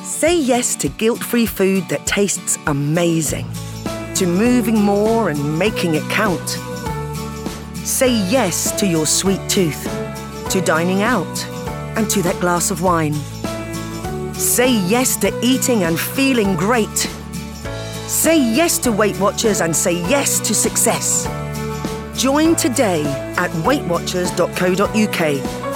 Say yes to guilt-free food that tastes amazing, to moving more and making it count. Say yes to your sweet tooth, to dining out, and to that glass of wine. Say yes to eating and feeling great. Say yes to Weight Watchers and say yes to success. Join today at weightwatchers.co.uk